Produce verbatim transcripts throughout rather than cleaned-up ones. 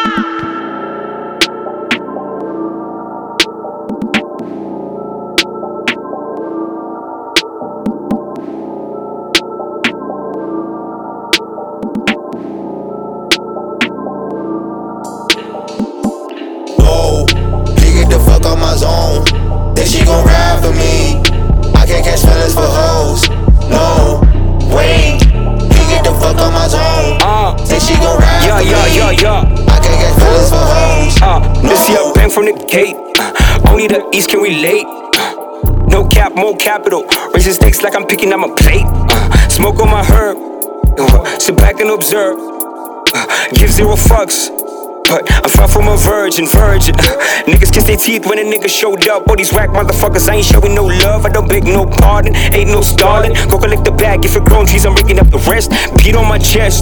Whoa, please get the fuck on my zone. Then she gon' ride for me. I can't catch feelings for hoes. No, wait, please get the fuck on my zone. Uh, Then she gon' ride yeah, for yeah, me. yeah, yeah. I can't catch feelings for hoes. Uh, No. this here bang from the gate. Uh, only the East can relate. Uh, no cap, more capital. Raising stakes like I'm picking up my plate. Uh, smoke on my herb. Uh, sit back and observe. Uh, give zero fucks. But I'm far from a virgin, virgin. Uh, niggas kiss their teeth when a nigga showed up. All these whack motherfuckers, I ain't showing no love. I don't beg no pardon, ain't no stalling. Go collect the bag, if it grown trees, I'm breaking up the rest. Beat on my chest.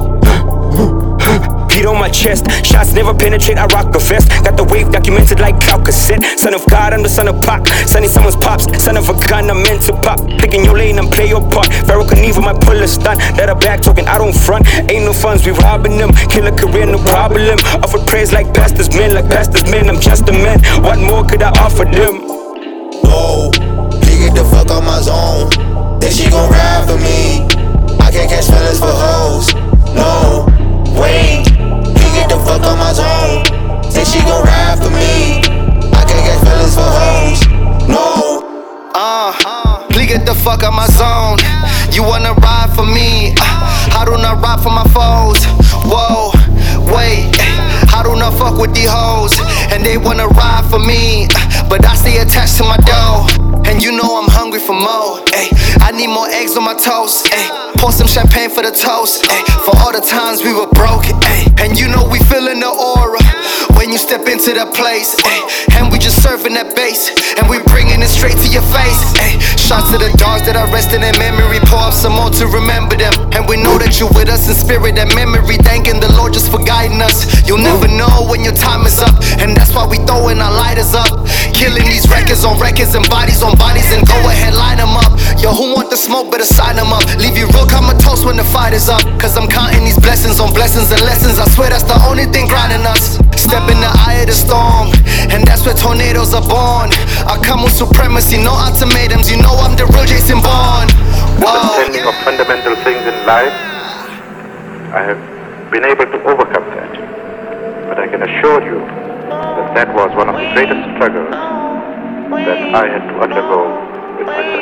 Beat on my chest, shots never penetrate, I rock a vest. Got the wave documented like cloud cassette. Son of God, I'm the son of Pac. Son in someone's pops, son of a gun, I'm meant to pop. Picking your lane and play your part. Pharaoh Knievel, my pull a stunt. That a back talking, I don't front. Ain't no funds, we robbing them. Kill a career, no problem. Offer prayers like pastors men, like pastors men. I'm just a man, what more could I offer them? Whoa, please get the fuck on my zone. Then she gon' ride for me. I can't catch feelings for hoes. No, wait, please get the fuck on my zone. Then she gon' ride for me. I can't catch feelings for hoes. No. Uh, please get the fuck out my zone. You wanna ride for me? Uh, I do not ride for my foes. Whoa, wait, I do not fuck with these hoes, and they wanna ride for me, uh, but I stay attached to my dough. And you know I'm hungry for more. Ay, I need more eggs on my toast. Ay, pour some champagne for the toast. Ay, for all the times we were broke. Ay, and you know we feeling the aura when you step into the place. Ay, and we just serving that bass, and we bringing it straight to your face. Ay, shots to the dogs that are resting in memory. Pour up some more to remember them. And we know that you're with us in spirit and memory. Thanking the Lord just for guiding us. You'll never know when your time is up, and that's why we throwing our lighters up. Killing these records on records and bodies on bodies, and go ahead, line them up. Yo, who want the smoke, better sign them up. Leave you real comatose when the fight is up. Cause I'm counting these blessings on blessings and lessons. I swear that's the only thing grinding us. Step in the eye of the storm, and that's where tornadoes are born. I come with supremacy, no ultimatums. You know I'm the real Jason Bourne. Understanding of fundamental things in life, I have been able to overcome that. But I can assure you that that was one of the greatest struggles that I had to undergo with myself.